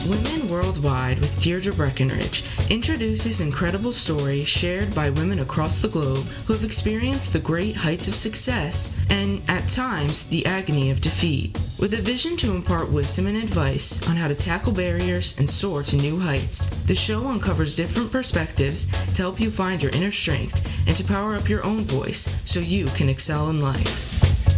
Women Worldwide with Deirdre Breckenridge introduces incredible stories shared by women across the globe who have experienced the great heights of success and, at times, the agony of defeat. With a vision to impart wisdom and advice on how to tackle barriers and soar to new heights, the show uncovers different perspectives to help you find your inner strength and to power up your own voice so you can excel in life.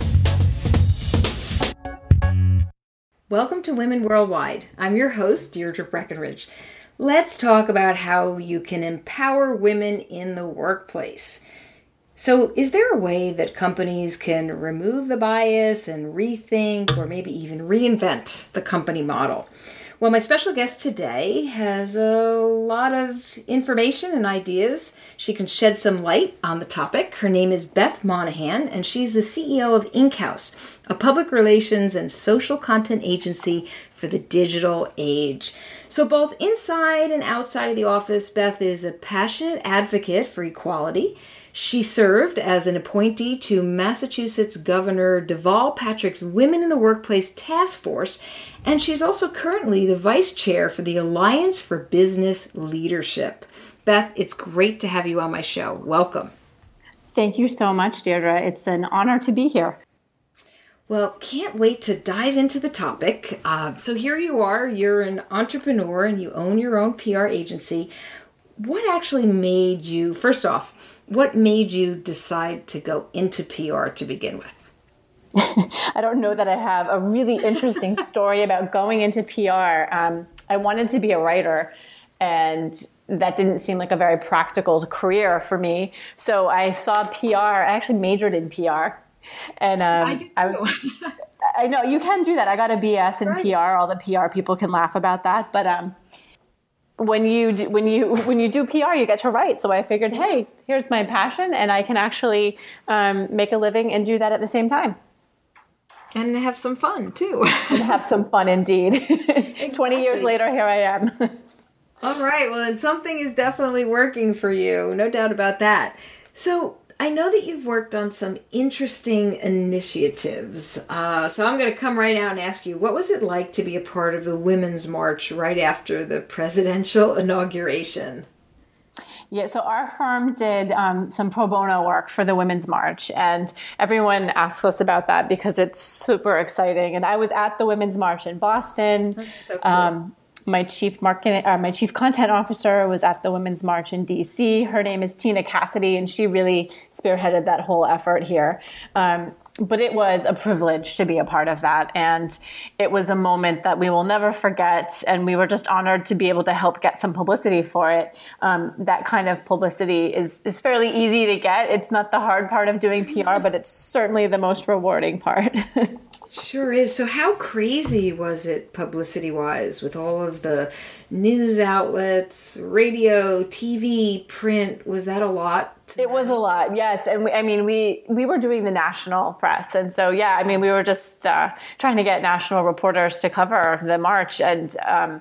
Welcome to Women Worldwide. I'm your host, Deirdre Breckenridge. Let's talk about how you can empower women in the workplace. So, is there a way that companies can remove the bias and rethink or maybe even reinvent the company model? Well, my special guest today has a lot of information and ideas. She can shed some light on the topic. Her name is Beth Monahan, and she's the CEO of Inkhouse, a public relations and social content agency for the digital age. So both inside and outside of the office, Beth is a passionate advocate for equality. She served as an appointee to Massachusetts Governor Deval Patrick's Women in the Workplace Task Force, and she's also currently the vice chair for the Alliance for Business Leadership. Beth, it's great to have you on my show. Welcome. Thank you so much, Deirdre. It's an honor to be here. Well, can't wait to dive into the topic. So here you are, you're an entrepreneur and you own your own PR agency. What actually made you, first off, what made you decide to go into PR to begin with? I don't know that I have a really interesting story about going into PR. I wanted to be a writer, and that didn't seem like a very practical career for me. So I saw PR. I actually majored in PR. And I know you can do that. I got a BS in PR. All the PR people can laugh about that. But when you do PR, you get to write. So I figured, hey, here's my passion, and I can actually make a living and do that at the same time. And have some fun, too. And have some fun, indeed. Exactly. 20 years later, here I am. All right. Well, then something is definitely working for you. No doubt about that. So I know that you've worked on some interesting initiatives. So I'm going to come right out and ask you, what was it like to be a part of the Women's March right after the presidential inauguration? Yeah, so our firm did some pro bono work for the Women's March, and everyone asks us about that because it's super exciting. And I was at the Women's March in Boston. That's so cool. My chief content officer was at the Women's March in DC. Her name is Tina Cassidy, and she really spearheaded that whole effort here. But it was a privilege to be a part of that. And it was a moment that we will never forget. And we were just honored to be able to help get some publicity for it. That kind of publicity is fairly easy to get. It's not the hard part of doing PR, but it's certainly the most rewarding part. Sure is. So how crazy was it publicity-wise with all of the news outlets, radio, TV, print? Was that a lot? It was a lot, yes. And we were doing the national press. And so, we were just trying to get national reporters to cover the march. And,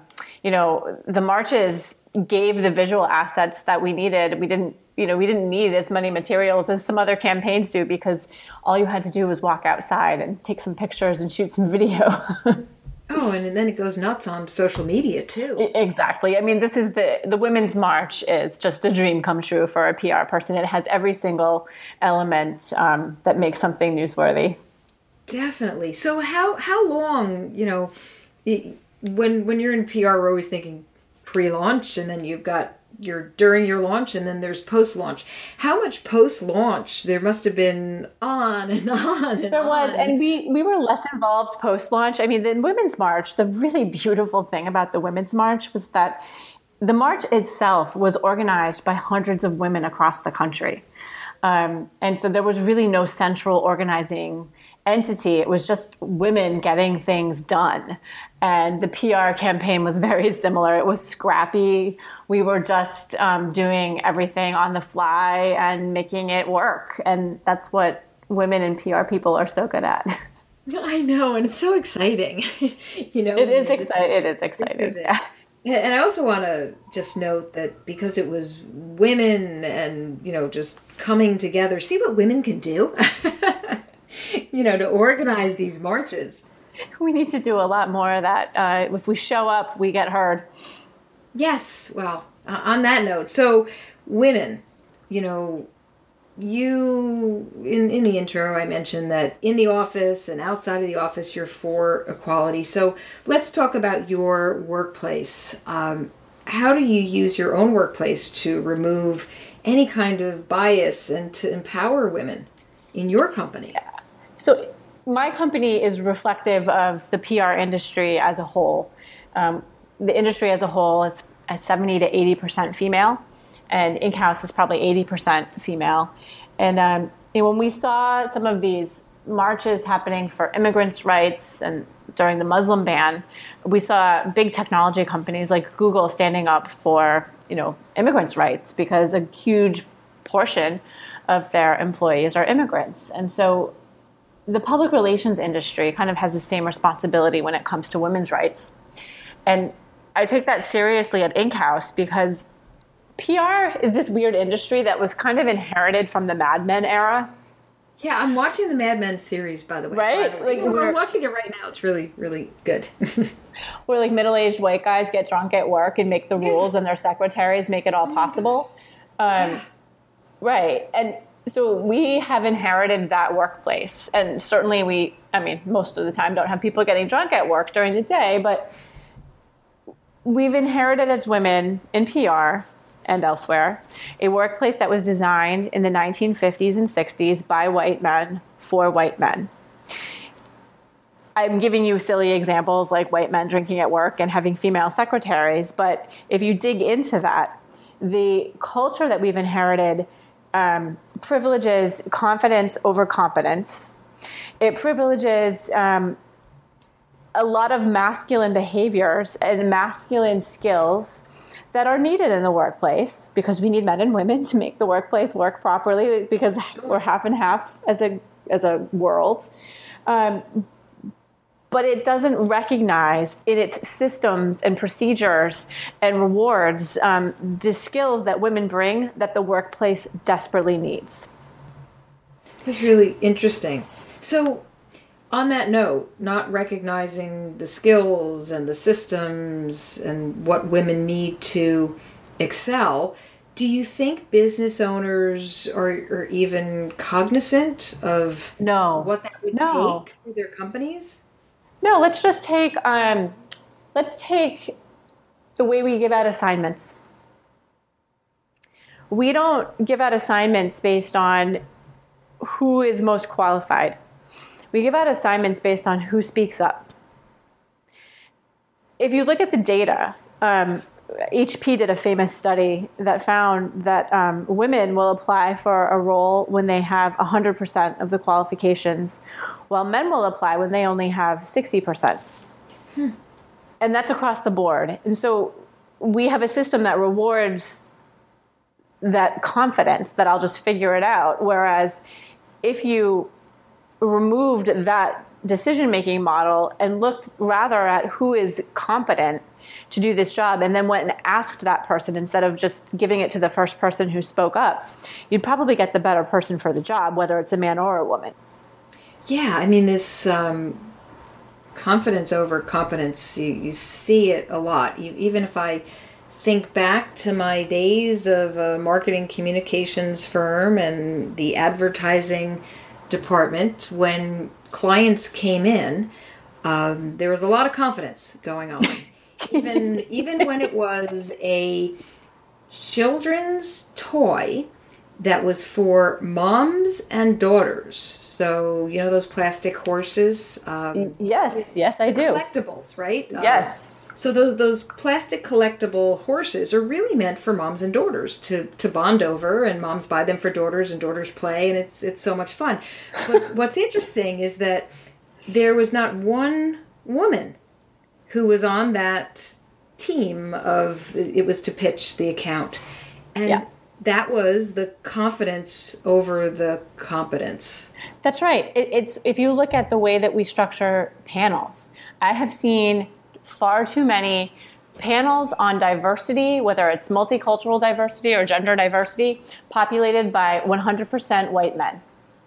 the marches gave the visual assets that we needed. We didn't need as many materials as some other campaigns do because all you had to do was walk outside and take some pictures and shoot some video. Oh, and then it goes nuts on social media, too. Exactly. I mean, this is the Women's March is just a dream come true for a PR person. It has every single element that makes something newsworthy. Definitely. So how long, when you're in PR, we're always thinking pre-launch, and then you've got during your launch, and then there's post-launch. How much post-launch? There must have been on and on and There on. was, and we were less involved post-launch. I mean, the Women's March, the really beautiful thing about the Women's March was that the march itself was organized by hundreds of women across the country. And so there was really no central organizing entity. It was just women getting things done. And the PR campaign was very similar. It was scrappy. We were just doing everything on the fly and making it work. And that's what women in PR people are so good at. I know, and it's so exciting. It is exciting. It is exciting. Yeah. And I also want to just note that because it was women and, just coming together, see what women can do, to organize these marches. We need to do a lot more of that. If we show up, we get heard. Yes. Well, on that note, so women, you in the intro, I mentioned that in the office and outside of the office, you're for equality. So let's talk about your workplace. How do you use your own workplace to remove any kind of bias and to empower women in your company? Yeah. So my company is reflective of the PR industry as a whole. The industry as a whole is 70 to 80% female, and in-house is probably 80% female. And when we saw some of these marches happening for immigrants' rights and during the Muslim ban, we saw big technology companies like Google standing up for, immigrants' rights because a huge portion of their employees are immigrants. And so the public relations industry kind of has the same responsibility when it comes to women's rights. And I take that seriously at Inkhouse because PR is this weird industry that was kind of inherited from the Mad Men era. Yeah, I'm watching the Mad Men series, by the way. Right? I'm watching it right now. It's really, really good. Where middle-aged white guys get drunk at work and make the rules and their secretaries make it all possible. Right. And so we have inherited that workplace. And certainly most of the time don't have people getting drunk at work during the day, but we've inherited as women in PR and elsewhere a workplace that was designed in the 1950s and 60s by white men for white men. I'm giving you silly examples like white men drinking at work and having female secretaries, but if you dig into that, the culture that we've inherited privileges confidence over competence. It privileges a lot of masculine behaviors and masculine skills that are needed in the workplace because we need men and women to make the workplace work properly because we're half and half as a world. But it doesn't recognize in its systems and procedures and rewards the skills that women bring that the workplace desperately needs. That's really interesting. So on that note, not recognizing the skills and the systems and what women need to excel, do you think business owners are even cognizant of what that would take for their companies? No, let's just take the way we give out assignments. We don't give out assignments based on who is most qualified. We give out assignments based on who speaks up. If you look at the data, HP did a famous study that found that women will apply for a role when they have 100% of the qualifications, while men will apply when they only have 60%. And that's across the board. And so we have a system that rewards that confidence that I'll just figure it out, whereas if you removed that decision-making model and looked rather at who is competent to do this job and then went and asked that person instead of just giving it to the first person who spoke up, you'd probably get the better person for the job, whether it's a man or a woman. Yeah, this confidence over competence, you see it a lot. Even if I think back to my days of a marketing communications firm and the advertising department, when clients came in, there was a lot of confidence going on. Even when it was a children's toy that was for moms and daughters. So, those plastic horses? Yes, I do. Collectibles, right? Yes. So those plastic collectible horses are really meant for moms and daughters to bond over, and moms buy them for daughters and daughters play, and it's so much fun. But what's interesting is that there was not one woman who was on that team it was to pitch the account. And that was the confidence over the competence. That's right. It's if you look at the way that we structure panels, I have seen far too many panels on diversity, whether it's multicultural diversity or gender diversity, populated by 100% white men.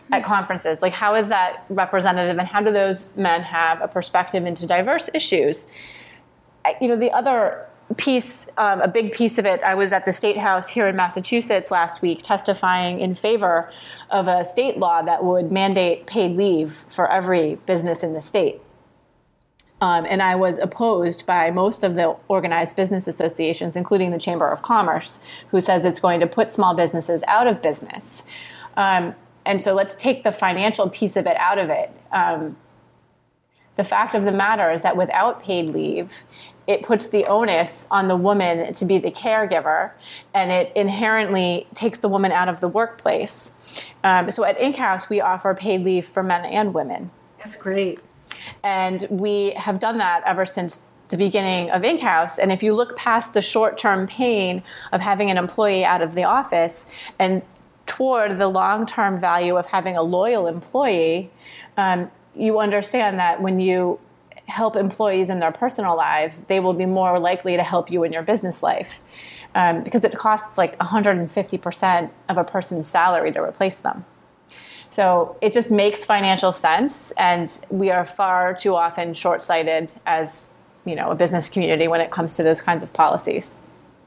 at conferences? Like, how is that representative, and how do those men have a perspective into diverse issues? The other piece, a big piece of it, I was at the State House here in Massachusetts last week testifying in favor of a state law that would mandate paid leave for every business in the state. And I was opposed by most of the organized business associations, including the Chamber of Commerce, who says it's going to put small businesses out of business. And so let's take the financial piece of it out of it. The fact of the matter is that without paid leave, it puts the onus on the woman to be the caregiver, and it inherently takes the woman out of the workplace. So at InkHouse, we offer paid leave for men and women. That's great. And we have done that ever since the beginning of InkHouse. And if you look past the short-term pain of having an employee out of the office and toward the long-term value of having a loyal employee, you understand that when you help employees in their personal lives, they will be more likely to help you in your business life, because it costs like 150% of a person's salary to replace them. So it just makes financial sense, and we are far too often short-sighted as, a business community when it comes to those kinds of policies.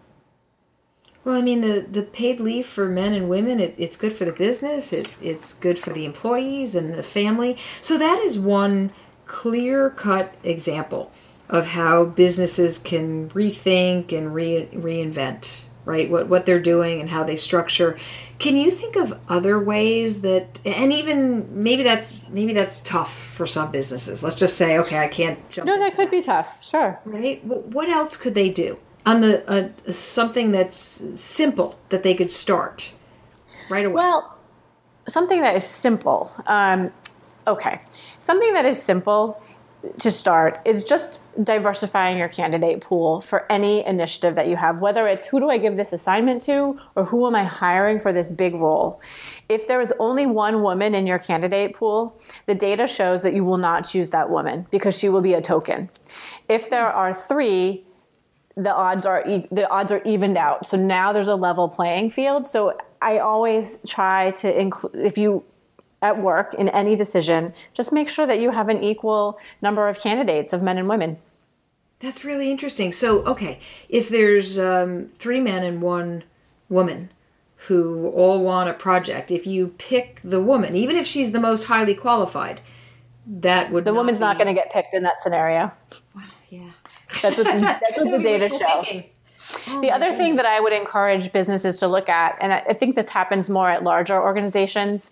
Well, I mean, the paid leave for men and women, it's good for the business, it's good for the employees and the family. So that is one clear-cut example of how businesses can rethink and reinvent, right? What they're doing and how they structure. Can you think of other ways that, and even maybe that's tough for some businesses. Let's just say, okay, I can't jump. No, that could be tough. Sure. Right. What else could they do on the something that's simple that they could start right away? Well, something that is simple. Okay. Something that is simple to start is just diversifying your candidate pool for any initiative that you have, whether it's who do I give this assignment to or who am I hiring for this big role. If there is only one woman in your candidate pool, the data shows that you will not choose that woman because she will be a token. If there are three, the odds are evened out. So now there's a level playing field. So I always try to include, if you at work in any decision, just make sure that you have an equal number of candidates of men and women. That's really interesting. So, okay, if there's 3 men and 1 woman who all want a project, if you pick the woman, even if she's the most highly qualified, that would the woman's not going to get picked in that scenario. Wow, yeah. That's what the data show. The other thing that I would encourage businesses to look at, and I think this happens more at larger organizations,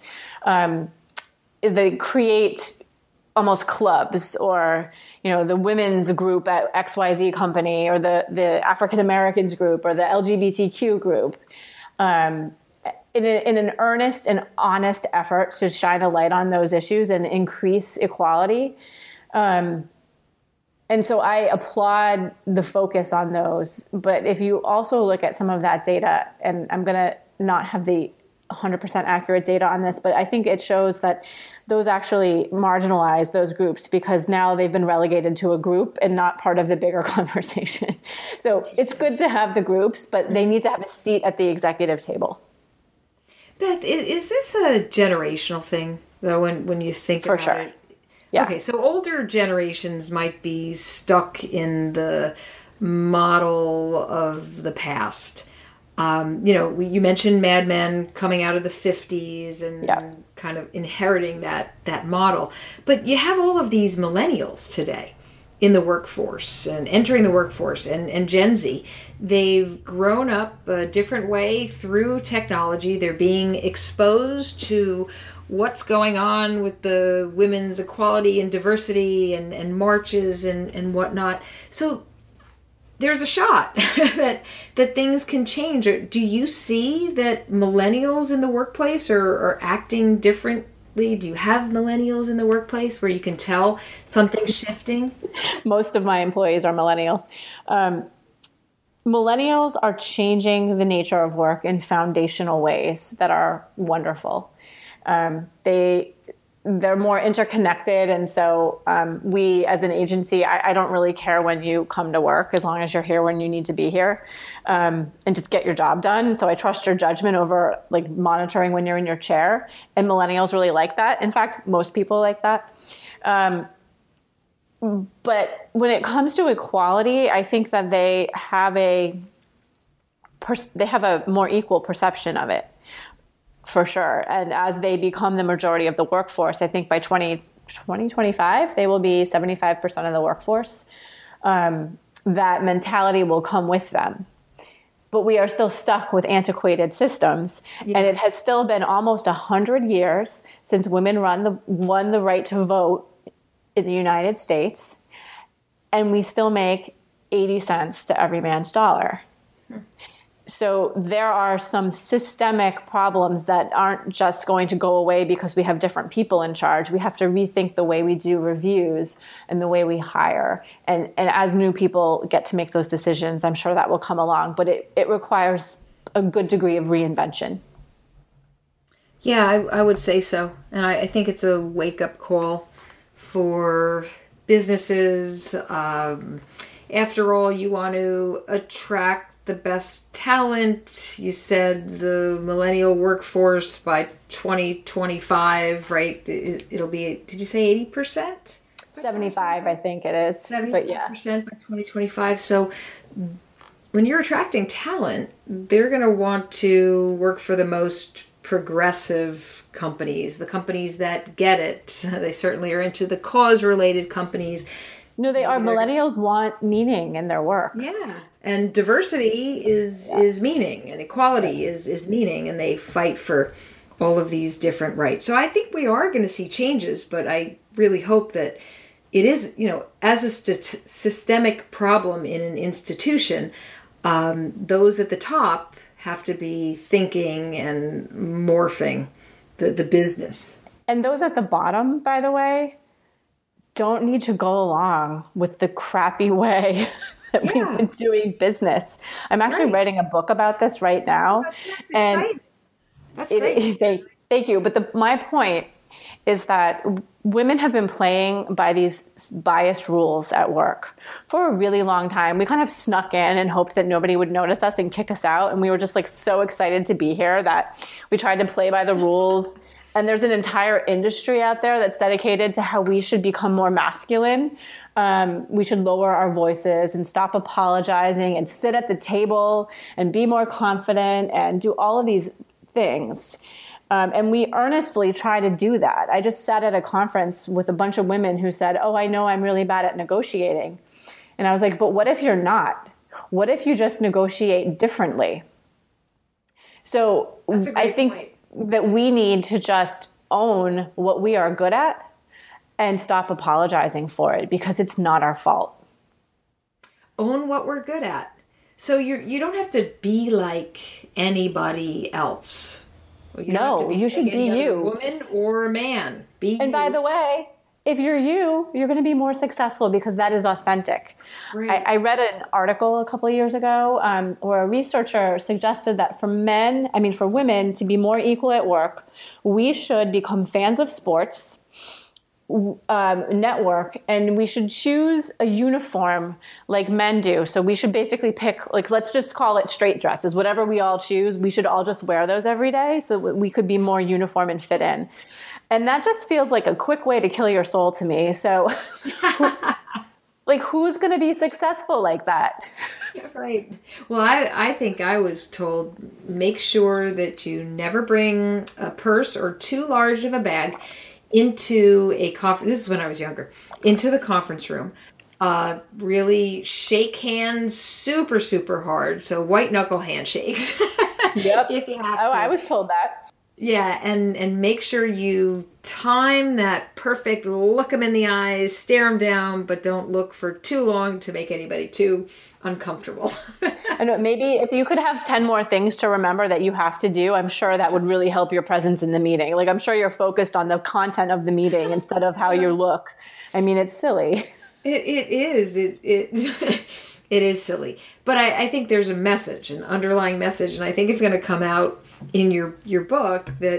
is they create almost clubs, or the women's group at XYZ company, or the African Americans group, or the LGBTQ group, in an earnest and honest effort to shine a light on those issues and increase equality. And so I applaud the focus on those. But if you also look at some of that data, and I'm going to not have the 100% accurate data on this, but I think it shows that those actually marginalize those groups because now they've been relegated to a group and not part of the bigger conversation. So it's good to have the groups, but they need to have a seat at the executive table. Beth, is this a generational thing, though, when you think about it? Yeah. Okay, so older generations might be stuck in the model of the past. You mentioned Mad Men coming out of the 50s and kind of inheriting that model. But you have all of these millennials today in the workforce and entering the workforce and Gen Z. They've grown up a different way through technology. They're being exposed to what's going on with the women's equality and diversity and marches and whatnot. So there's a shot that things can change. Do you see that millennials in the workplace are acting differently? Do you have millennials in the workplace where you can tell something's shifting? Most of my employees are millennials. Millennials are changing the nature of work in foundational ways that are wonderful. They they're more interconnected. And so we, as an agency, I don't really care when you come to work, as long as you're here when you need to be here, and just get your job done. So I trust your judgment over like monitoring when you're in your chair. And millennials really like that. In fact, most people like that. But when it comes to equality, I think that they have a more equal perception of it, for sure. And as they become the majority of the workforce, I think by 2025, they will be 75% of the workforce. That mentality will come with them. But we are still stuck with antiquated systems. Yeah. And it has still been almost 100 years since women won the right to vote in the United States. And we still make 80 cents to every man's dollar. So there are some systemic problems that aren't just going to go away because we have different people in charge. We have to rethink the way we do reviews and the way we hire. And as new people get to make those decisions, I'm sure that will come along. But it requires a good degree of reinvention. Yeah, I would say so. And I think it's a wake-up call for businesses. After all, you want to attract the best talent. You said the millennial workforce by 2025, right? It'll be, did you say 80%? 75, I think it is. 75% by 2025. So when you're attracting talent, they're going to want to work for the most progressive companies, the companies that get it. They certainly are into the cause-related companies. No, they are. Millennials want meaning in their work. Yeah. And diversity is meaning, and equality is meaning, and they fight for all of these different rights. So I think we are going to see changes, but I really hope that it is, as a systemic problem in an institution, those at the top have to be thinking and morphing the business. And those at the bottom, by the way, don't need to go along with the crappy way that we've been doing business. I'm actually writing a book about this right now. That's great. Thank you. But my point is that women have been playing by these biased rules at work for a really long time. We kind of snuck in and hoped that nobody would notice us and kick us out. And we were just like so excited to be here that we tried to play by the rules. And there's an entire industry out there that's dedicated to how we should become more masculine. We should lower our voices and stop apologizing and sit at the table and be more confident and do all of these things. And we earnestly try to do that. I just sat at a conference with a bunch of women who said, "Oh, I know I'm really bad at negotiating." And I was like, but what if you're not? What if you just negotiate differently? So I think point. That we need to just own what we are good at and stop apologizing for it, because it's not our fault. Own what we're good at. So you don't have to be like anybody else. You should be you. Woman or man. Be you. And by the way, if you're you're going to be more successful because that is authentic. Right. I read an article a couple of years ago where a researcher suggested that for women to be more equal at work, we should become fans of sports, network, and we should choose a uniform like men do. So we should basically pick, let's just call it straight dresses. Whatever we all choose, we should all just wear those every day so we could be more uniform and fit in. And that just feels like a quick way to kill your soul to me. So who's going to be successful like that? Right. Well, I think I was told, make sure that you never bring a purse or too large of a bag into a conference. This is when I was younger. Into the conference room. Really shake hands super, super hard. So white knuckle handshakes. Yep. If you have to. Oh, I was told that. Yeah, and make sure you time that perfect, look them in the eyes, stare them down, but don't look for too long to make anybody too uncomfortable. I know, maybe if you could have 10 more things to remember that you have to do, I'm sure that would really help your presence in the meeting. I'm sure you're focused on the content of the meeting instead of how you look. I mean, it's silly. It is. It is silly. But I think there's a message, an underlying message, and I think it's going to come out in your book that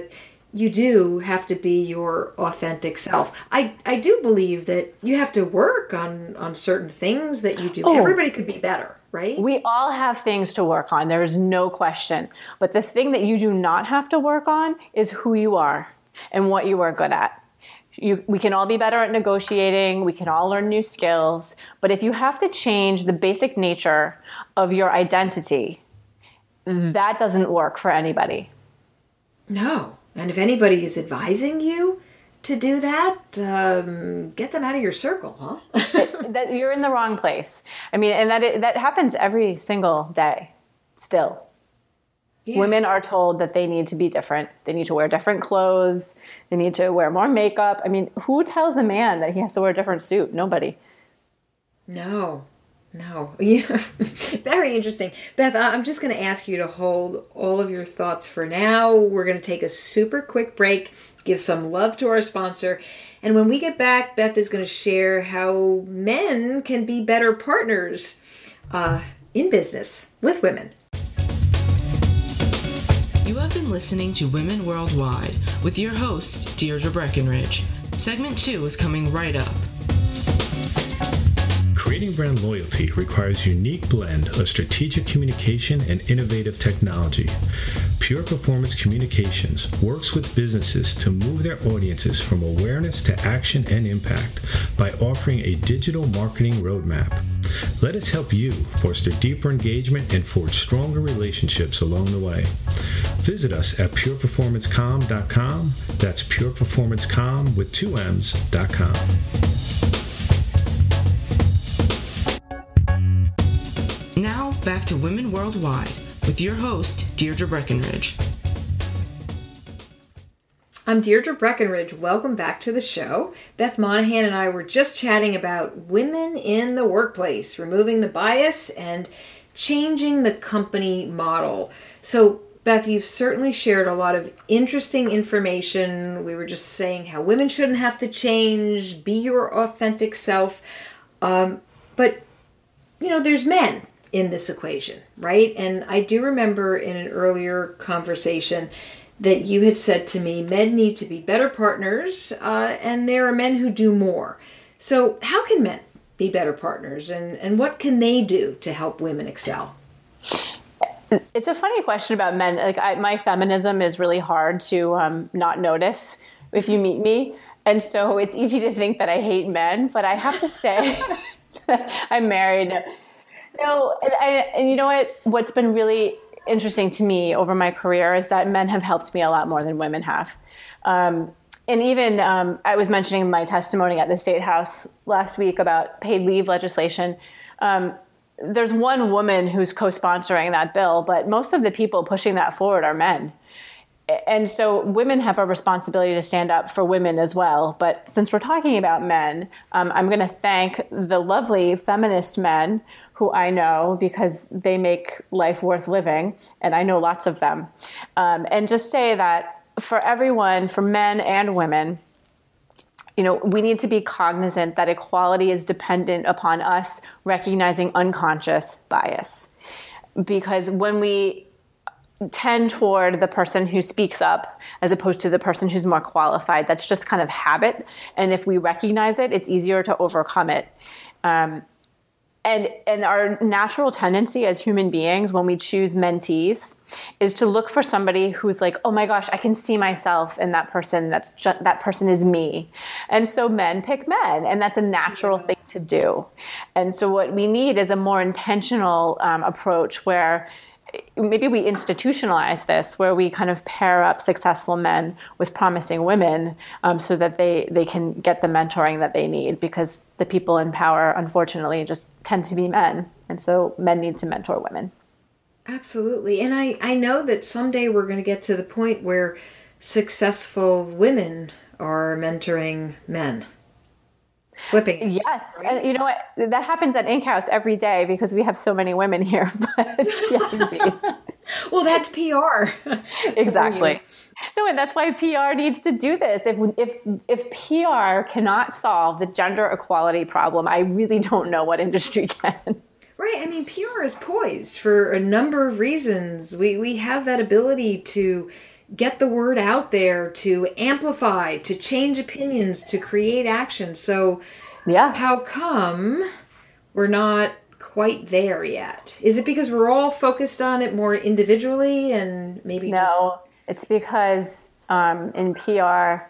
you do have to be your authentic self. I do believe that you have to work on certain things that you do. Oh. Everybody could be better, right? We all have things to work on. There is no question. But the thing that you do not have to work on is who you are and what you are good at. We can all be better at negotiating. We can all learn new skills. But if you have to change the basic nature of your identity, that doesn't work for anybody. No. And if anybody is advising you to do that, get them out of your circle, huh? That you're in the wrong place. I mean, and that happens every single day still. Yeah. Women are told that they need to be different. They need to wear different clothes. They need to wear more makeup. I mean, who tells a man that he has to wear a different suit? Nobody. No. Yeah. Very interesting. Beth, I'm just going to ask you to hold all of your thoughts for now. We're going to take a super quick break, give some love to our sponsor. And when we get back, Beth is going to share how men can be better partners in business with women. You have been listening to Women Worldwide with your host, Deirdre Breckenridge. Segment 2 is coming right up. Creating brand loyalty requires a unique blend of strategic communication and innovative technology. Pure Performance Communications works with businesses to move their audiences from awareness to action and impact by offering a digital marketing roadmap. Let us help you foster deeper engagement and forge stronger relationships along the way. Visit us at pureperformancecom.com. That's pureperformancecom with 2 M's.com. Now, back to Women Worldwide with your host, Deirdre Breckenridge. I'm Deirdre Breckenridge. Welcome back to the show. Beth Monahan and I were just chatting about women in the workplace, removing the bias and changing the company model. So, Beth, you've certainly shared a lot of interesting information. We were just saying how women shouldn't have to change, be your authentic self. But, there's men in this equation, right? And I do remember in an earlier conversation that you had said to me, men need to be better partners, and there are men who do more. So how can men be better partners, and what can they do to help women excel? It's a funny question about men. My feminism is really hard to not notice if you meet me. And so it's easy to think that I hate men, but I have to say I'm married. No, and you know what? What's been really interesting to me over my career is that men have helped me a lot more than women have. And even I was mentioning my testimony at the State House last week about paid leave legislation. There's one woman who's co-sponsoring that bill, but most of the people pushing that forward are men. And so women have a responsibility to stand up for women as well. But since we're talking about men, I'm going to thank the lovely feminist men who I know because they make life worth living, and I know lots of them. And just say that for everyone, for men and women, we need to be cognizant that equality is dependent upon us recognizing unconscious bias. Because when we tend toward the person who speaks up as opposed to the person who's more qualified, that's just kind of habit. And if we recognize it, it's easier to overcome it. And our natural tendency as human beings when we choose mentees is to look for somebody who's like, oh my gosh, I can see myself in that person. That person is me. And so men pick men, and that's a natural thing to do. And so what we need is a more intentional approach where maybe we institutionalize this, where we kind of pair up successful men with promising women so that they can get the mentoring that they need, because the people in power, unfortunately, just tend to be men. And so men need to mentor women. Absolutely. And I know that someday we're going to get to the point where successful women are mentoring men. Flipping. Yes. Right? And you know what? That happens at Ink House every day because we have so many women here. But yes, indeed. Well, that's PR. Exactly. No, and that's why PR needs to do this. If PR cannot solve the gender equality problem, I really don't know what industry can. Right. I mean, PR is poised for a number of reasons. We have that ability to get the word out there, to amplify, to change opinions, to create action. So Yeah. how come we're not quite there yet? Is it because we're all focused on it more individually and maybe No, it's because in PR,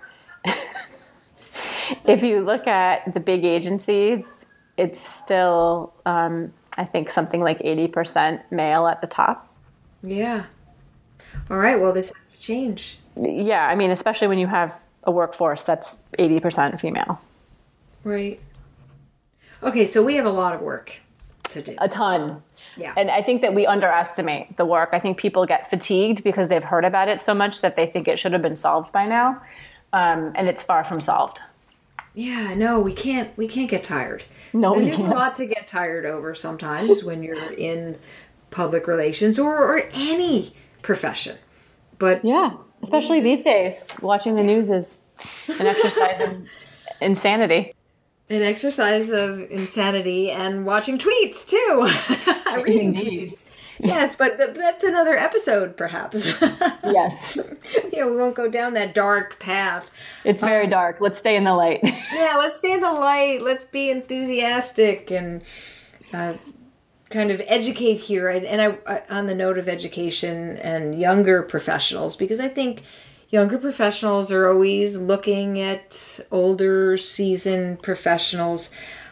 if you look at the big agencies, it's still, I think, something like 80% male at the top. Yeah. All right. Well, this has to change. Yeah, I mean, especially when you have a workforce that's 80% female. Right. Okay, so we have a lot of work to do. A ton. Yeah. And I think that we underestimate the work. I think people get fatigued because they've heard about it so much that they think it should have been solved by now. And it's far from solved. Yeah, no, we can't get tired. No, we There's can't. a lot to get tired over sometimes when you're in public relations or any profession. But Yeah, especially these days. Watching the news is an exercise in insanity. an exercise of insanity and watching tweets too. Reading Indeed. tweets. Yes, but that's another episode, perhaps. Yes. Yeah, we won't go down that dark path. It's very dark. Let's stay in the light. Yeah, let's stay in the light. Let's be enthusiastic and kind of educate here. And I, on the note of education and younger professionals, because I think younger professionals are always looking at older, seasoned professionals.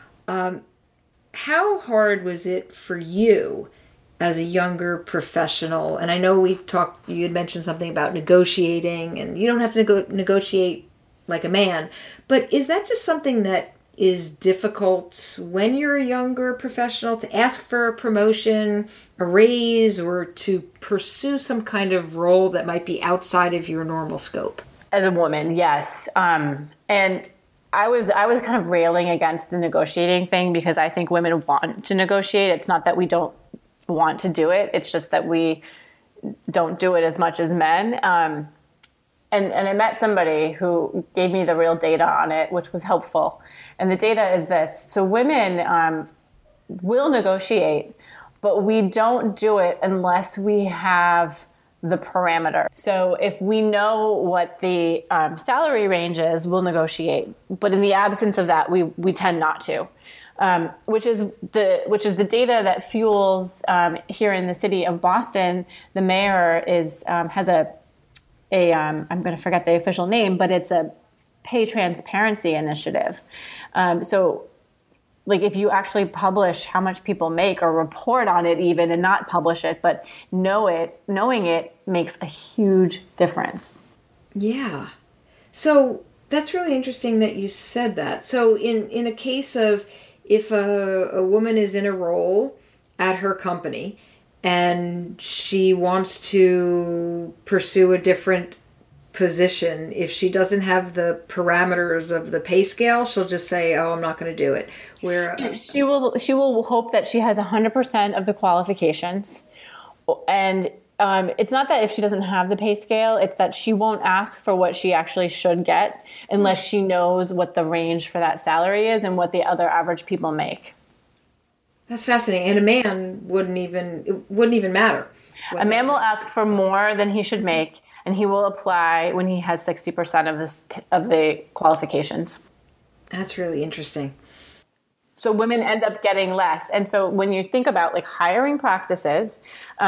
How hard was it for you as a younger professional? And I know you had mentioned something about negotiating, and you don't have to negotiate like a man, but is that just something that is difficult when you're a younger professional to ask for a promotion, a raise, or to pursue some kind of role that might be outside of your normal scope? As a woman, yes. And I was kind of railing against the negotiating thing because I think women want to negotiate. It's not that we don't want to do it. It's just that we don't do it as much as men. And I met somebody who gave me the real data on it, which was helpful. And the data is this. So women will negotiate, but we don't do it unless we have the parameter. So if we know what the salary range is, we'll negotiate. But in the absence of that, we tend not to. Which is the data that fuels here in the city of Boston. The mayor has a I'm going to forget the official name, but it's a pay transparency initiative. So, like, if you actually publish how much people make or report on it even and not publish it, but knowing it makes a huge difference. Yeah. So that's really interesting that you said that. So in a case of if a woman is in a role at her company and she wants to pursue a different position, if she doesn't have the parameters of the pay scale, she'll just say, "Oh, I'm not going to do it." Where she will hope that she has 100% of the qualifications, and it's not that if she doesn't have the pay scale, it's that she won't ask for what she actually should get unless she knows what the range for that salary is and what the other average people make. That's fascinating. And a man wouldn't even matter. A man will ask for more than he should make, and he will apply when he has 60% of the qualifications. That's really interesting. So women end up getting less. And so when you think about like hiring practices,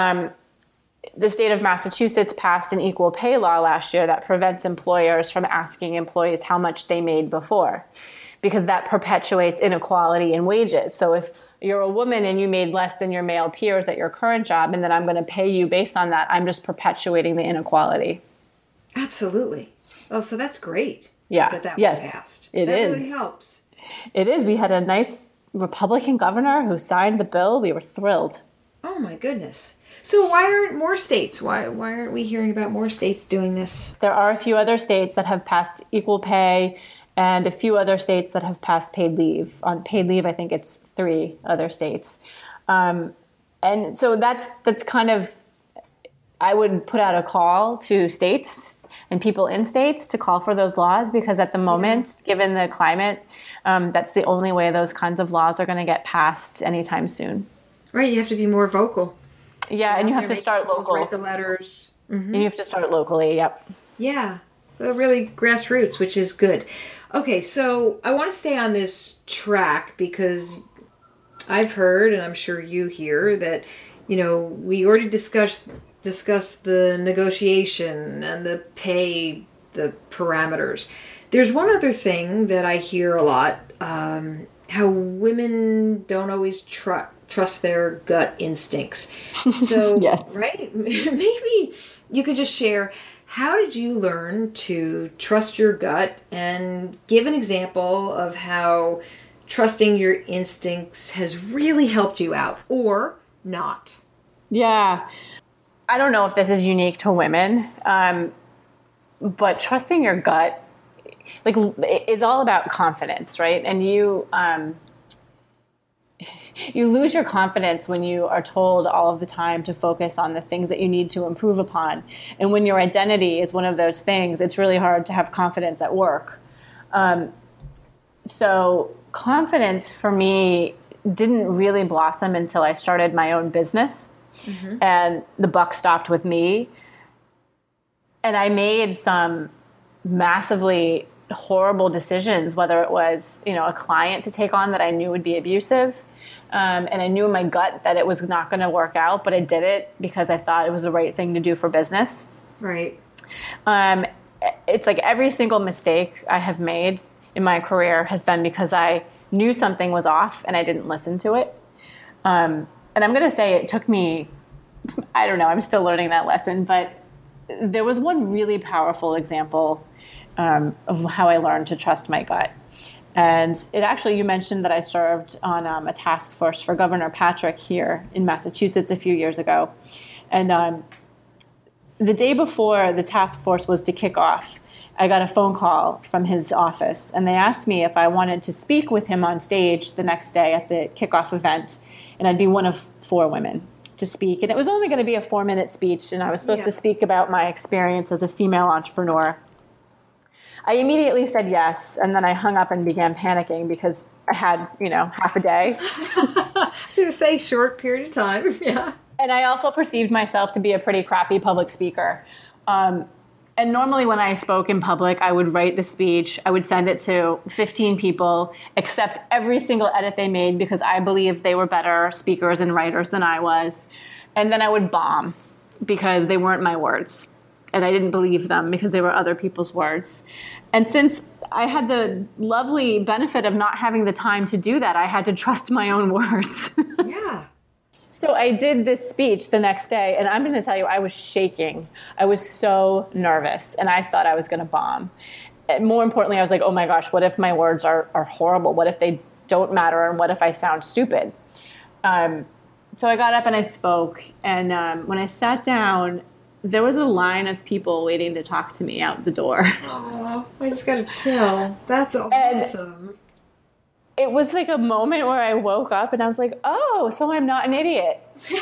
the state of Massachusetts passed an equal pay law last year that prevents employers from asking employees how much they made before, because that perpetuates inequality in wages. So if you're a woman and you made less than your male peers at your current job, and then I'm going to pay you based on that, I'm just perpetuating the inequality. Absolutely. Oh, so that's great. Yeah. That yes, was passed. It that is. really helps. It is. We had a nice Republican governor who signed the bill. We were thrilled. Oh my goodness. So why aren't more states? Why aren't we hearing about more states doing this? There are a few other states that have passed equal pay and a few other states that have passed paid leave. On paid leave, I think it's 3 other states. And so that's kind of, I would put out a call to states and people in states to call for those laws, because at the moment, given the climate, that's the only way those kinds of laws are going to get passed anytime soon. Right, you have to be more vocal. Yeah, and you have to start calls, local. Write the letters. And you have to start locally. Yep. Yeah, really grassroots, which is good. Okay, so I want to stay on this track because I've heard, and I'm sure you hear, that, we already discussed the negotiation and the pay, the parameters. There's one other thing that I hear a lot, how women don't always trust their gut instincts. So, yes. Right? Maybe you could just share, how did you learn to trust your gut, and give an example of how trusting your instincts has really helped you out, or not? Yeah. I don't know if this is unique to women, but trusting your gut, it's all about confidence, right? And you lose your confidence when you are told all of the time to focus on the things that you need to improve upon. And when your identity is one of those things, it's really hard to have confidence at work. So confidence for me didn't really blossom until I started my own business. Mm-hmm. And the buck stopped with me. And I made some massively horrible decisions, whether it was, a client to take on that I knew would be abusive. And I knew in my gut that it was not going to work out, but I did it because I thought it was the right thing to do for business. Right. It's like every single mistake I have made in my career has been because I knew something was off and I didn't listen to it. And I'm going to say it took me, I don't know, I'm still learning that lesson, but there was one really powerful example of how I learned to trust my gut. And it actually, you mentioned that I served on a task force for Governor Patrick here in Massachusetts a few years ago. And the day before the task force was to kick off, I got a phone call from his office, and they asked me if I wanted to speak with him on stage the next day at the kickoff event, and I'd be one of 4 women to speak. And it was only going to be a 4-minute speech, and I was supposed to speak about my experience as a female entrepreneur. I immediately said yes, and then I hung up and began panicking because I had, half a day. It was a short period of time, yeah. And I also perceived myself to be a pretty crappy public speaker. And normally when I spoke in public, I would write the speech, I would send it to 15 people, accept every single edit they made because I believed they were better speakers and writers than I was. And then I would bomb because they weren't my words. And I didn't believe them because they were other people's words. And since I had the lovely benefit of not having the time to do that, I had to trust my own words. Yeah. So I did this speech the next day, and I'm going to tell you, I was shaking. I was so nervous, and I thought I was going to bomb. And more importantly, I was like, oh my gosh, what if my words are horrible? What if they don't matter, and what if I sound stupid? So I got up and I spoke, and when I sat down, there was a line of people waiting to talk to me out the door. Oh, I just got to chill. That's awesome. It was like a moment where I woke up and I was like, oh, so I'm not an idiot.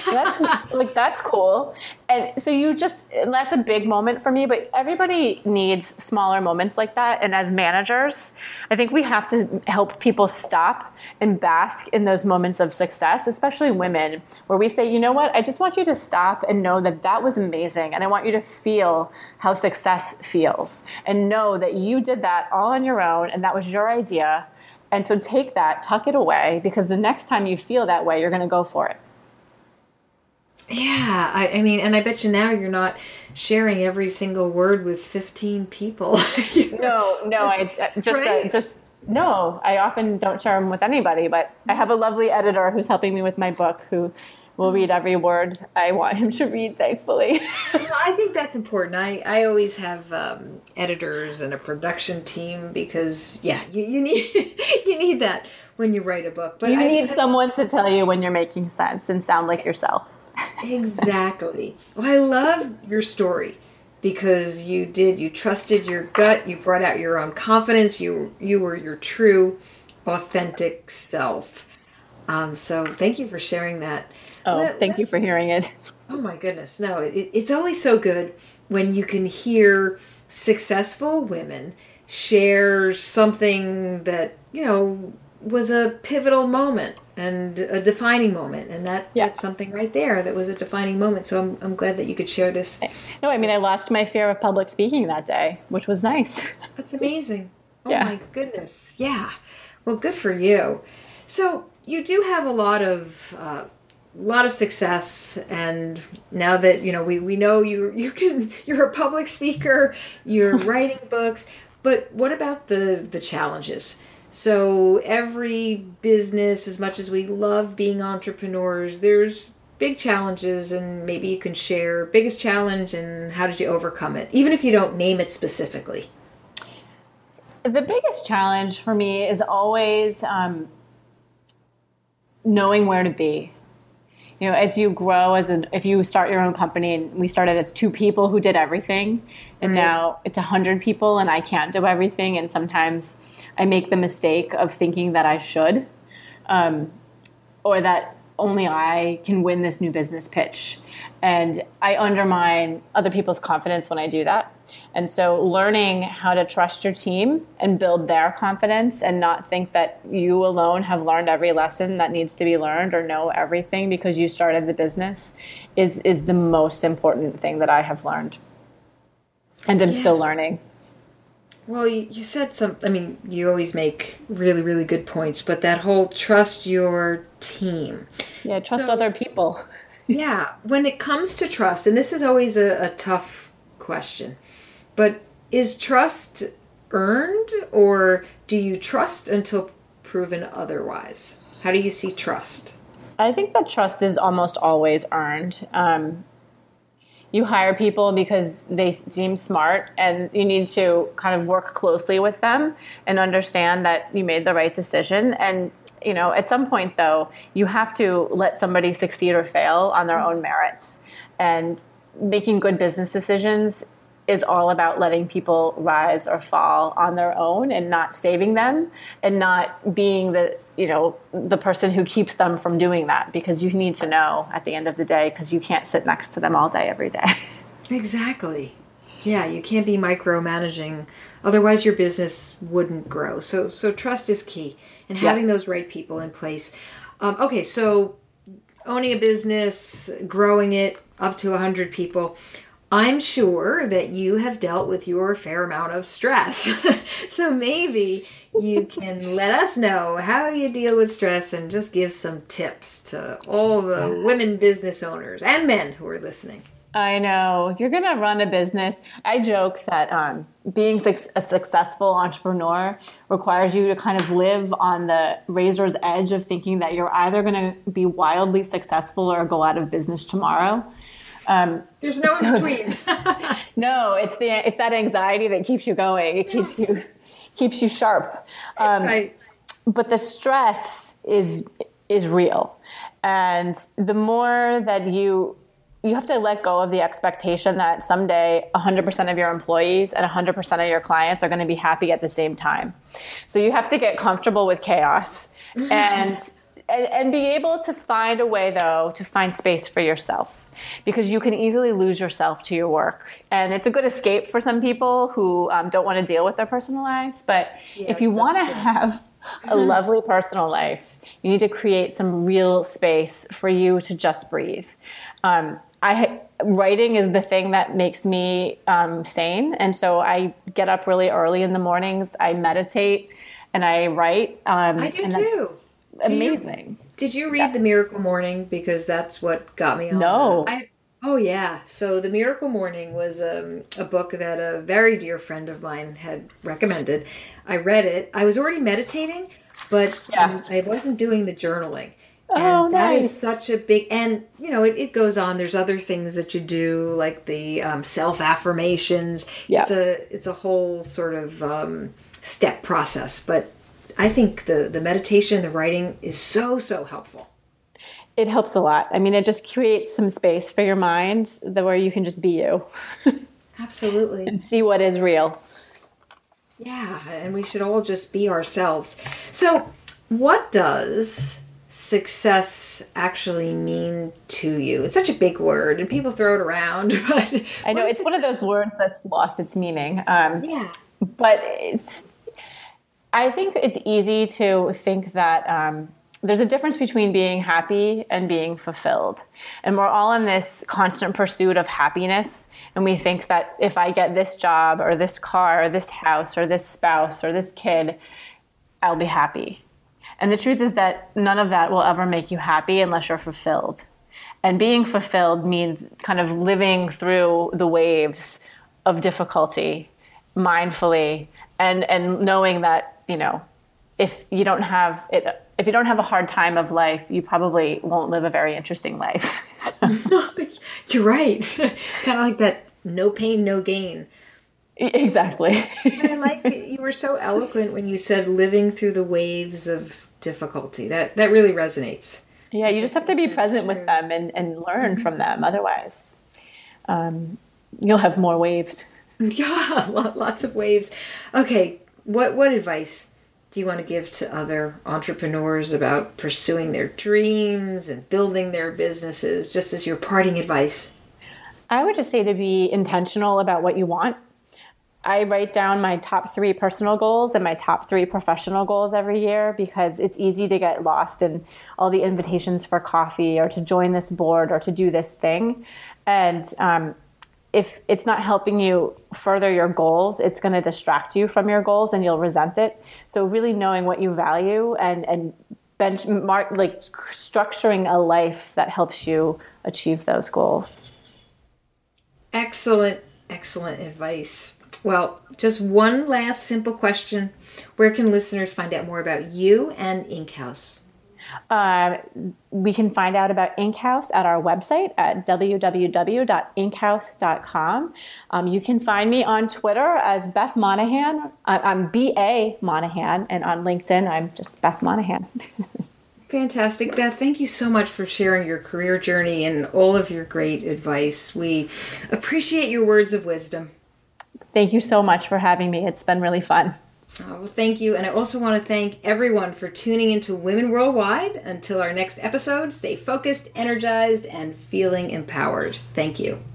That's cool. And so that's a big moment for me, but everybody needs smaller moments like that. And as managers, I think we have to help people stop and bask in those moments of success, especially women, where we say, you know what, I just want you to stop and know that was amazing. And I want you to feel how success feels and know that you did that all on your own and that was your idea. And so take that, tuck it away, because the next time you feel that way, you're going to go for it. Yeah, I mean, and I bet you now you're not sharing every single word with 15 people. No, I often don't share them with anybody, but I have a lovely editor who's helping me with my book who will read every word I want him to read, thankfully. I think that's important. I always have editors and a production team because, you need that when you write a book. But you need someone to tell you when you're making sense and sound like yourself. Exactly. Well, I love your story because you trusted your gut, you brought out your own confidence, you were your true, authentic self. So thank you for sharing that. Thank you for hearing it. Oh my goodness. No, it's always so good when you can hear successful women share something that, was a pivotal moment and a defining moment, and that's something right there that was a defining moment. So I'm glad that you could share this. No, I mean, I lost my fear of public speaking that day, which was nice. That's amazing. Oh my goodness. Yeah. Well, good for you. So you do have a lot of success, and now that we know you're a public speaker, you're writing books, but what about the challenges? So every business, as much as we love being entrepreneurs, there's big challenges, and maybe you can share biggest challenge and how did you overcome it, even if you don't name it specifically. The biggest challenge for me is always knowing where to be. As you grow, if you start your own company, and we started as 2 people who did everything, and now it's 100 people and I can't do everything. And sometimes I make the mistake of thinking that I should, or that only I can win this new business pitch. And I undermine other people's confidence when I do that. And so learning how to trust your team and build their confidence and not think that you alone have learned every lesson that needs to be learned or know everything because you started the business is the most important thing that I have learned. And I'm still learning. Well, you said you always make really, really good points, but that whole trust your team. Yeah, trust other people. Yeah, when it comes to trust, and this is always a tough question, but is trust earned, or do you trust until proven otherwise? How do you see trust? I think that trust is almost always earned. You hire people because they seem smart, and you need to kind of work closely with them and understand that you made the right decision. And, at some point, though, you have to let somebody succeed or fail on their own merits. And making good business decisions is all about letting people rise or fall on their own and not saving them and not being the person who keeps them from doing that, because you need to know at the end of the day, because you can't sit next to them all day, every day. Exactly. Yeah, you can't be micromanaging. Otherwise, your business wouldn't grow. So trust is key, and having those right people in place. Okay, so owning a business, growing it up to 100 people, I'm sure that you have dealt with your fair amount of stress. So maybe you can let us know how you deal with stress and just give some tips to all the women business owners and men who are listening. I know. If you're going to run a business, I joke that being a successful entrepreneur requires you to kind of live on the razor's edge of thinking that you're either going to be wildly successful or go out of business tomorrow. There's no in between. No, it's that anxiety that keeps you going. It keeps you sharp. Right. But the stress is real, and the more that you have to let go of the expectation that someday 100% of your employees and 100% of your clients are going to be happy at the same time. So you have to get comfortable with chaos and be able to find a way, though, to find space for yourself, because you can easily lose yourself to your work. And it's a good escape for some people who don't want to deal with their personal lives. But if you want to have a lovely personal life, you need to create some real space for you to just breathe. Writing is the thing that makes me sane. And so I get up really early in the mornings. I meditate and I write. I do too. Amazing. Did you read The Miracle Morning? Because that's what got me on. No. Oh, yeah. So The Miracle Morning was a book that a very dear friend of mine had recommended. I read it. I was already meditating, but I wasn't doing the journaling. And that is such a big, and it goes on. There's other things that you do, like the self-affirmations. Yeah. It's a whole sort of step process. But I think the meditation, the writing is so, so helpful. It helps a lot. I mean, it just creates some space for your mind where you can just be you. Absolutely. And see what is real. Yeah, and we should all just be ourselves. So what does success actually mean to you? It's such a big word, and people throw it around. But I know it's one of those words that's lost its meaning. Yeah. But I think it's easy to think that there's a difference between being happy and being fulfilled. And we're all in this constant pursuit of happiness. And we think that if I get this job or this car or this house or this spouse or this kid, I'll be happy. And the truth is that none of that will ever make you happy unless you're fulfilled. And being fulfilled means kind of living through the waves of difficulty mindfully and knowing that, you know, if you don't have a hard time of life, you probably won't live a very interesting life. You're right. Kind of like that no pain, no gain. Exactly. And I like it. You were so eloquent when you said living through the waves of difficulty. That really resonates. Yeah, you just have to be present with them and learn from them. Otherwise, you'll have more waves. Yeah, lots of waves. Okay, what advice do you want to give to other entrepreneurs about pursuing their dreams and building their businesses, just as your parting advice? I would just say to be intentional about what you want. I write down my top 3 personal goals and my top 3 professional goals every year because it's easy to get lost in all the invitations for coffee or to join this board or to do this thing. And if it's not helping you further your goals, it's going to distract you from your goals and you'll resent it. So really knowing what you value and benchmark, like structuring a life that helps you achieve those goals. Excellent advice. Well, just one last simple question. Where can listeners find out more about you and Inkhouse? We can find out about Inkhouse at our website at www.inkhouse.com. You can find me on Twitter as Beth Monahan. I'm B.A. Monahan, and on LinkedIn, I'm just Beth Monahan. Fantastic. Beth, thank you so much for sharing your career journey and all of your great advice. We appreciate your words of wisdom. Thank you so much for having me. It's been really fun. Oh, well, thank you. And I also want to thank everyone for tuning into Women Worldwide. Until our next episode, stay focused, energized, and feeling empowered. Thank you.